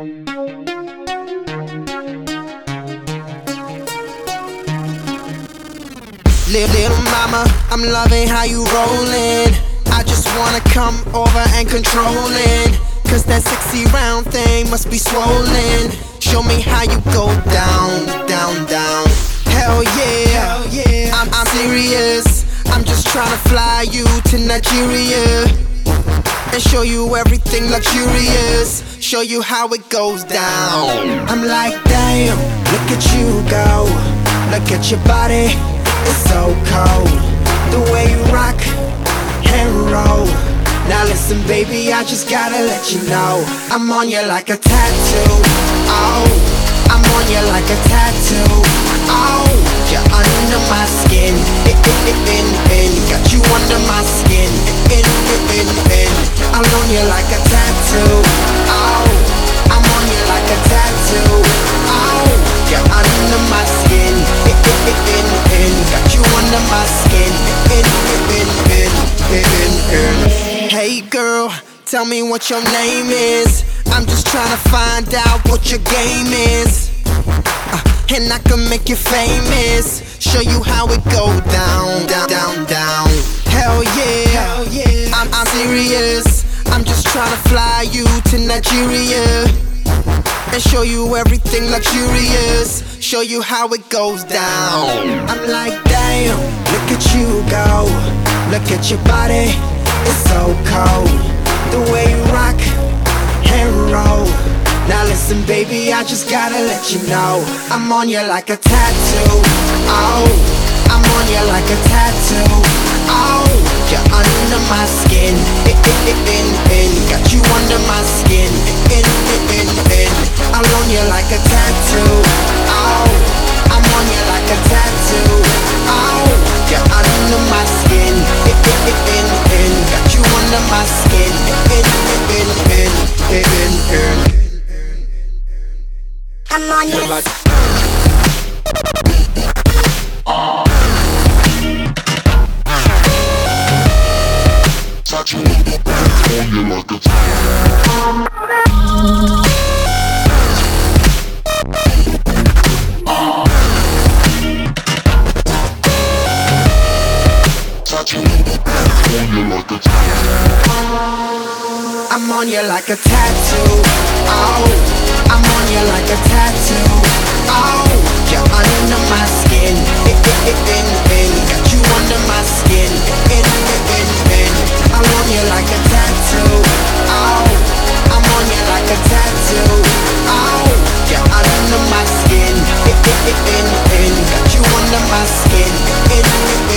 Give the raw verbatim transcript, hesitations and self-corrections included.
Little mama, I'm loving how you rollin'. I just wanna come over and control it, cause that sexy round thing must be swollen. Show me how you go down, down, down. Hell yeah, Hell yeah. I'm, I'm serious. I'm just tryna fly you to Nigeria and show you everything luxurious. Show you how it goes down. I'm like, damn, look at you go. Look at your body, it's so cold. The way you rock and roll. Now listen baby, I just gotta let you know I'm on you like a tattoo. Oh, I'm on you like a tattoo. Oh, you're under my skin. In, in, in, in. Got you under my skin. In, in, in, in. I'm on you like a tattoo. Oh, I'm on you like a tattoo. Oh, you're under my skin. In, in, in, in. Got you under my skin. In, in, in, in, in, in. Hey girl, tell me what your name is. I'm just trying to find out what your game is. Uh, and I can make you famous. Show you how it go down, down, down, down. Hell yeah, Hell yeah. I'm, I'm serious. I'm just trying to fly you to Nigeria and show you everything luxurious. Show you how it goes down. I'm like, damn, look at you go. Look at your body, it's so cold. The way you rock and roll. Now listen baby, I just gotta let you know I'm on you like a tattoo. Oh, I'm on you like a tattoo. Oh, you're under my skin. In, in, in, in. Got you under my skin. In, in, in, in. I'm on you like a tattoo. Oh, I'm on you like a tattoo. Oh, you're under my skin. In, in, in, in. Got you under my skin. In, in, in, in, in, in. I'm on you like touch you on you like a touch you on you like a I'm on you like a tattoo. Oh, I'm on you like a tattoo. Oh, you're under my skin. In, in, in, in. Got you under my skin. In, in, in, in. I'm on you like a tattoo. Oh, I'm on you like a tattoo. Oh, you're under my skin. In, in, in, in. Got you under my skin. In, in, in.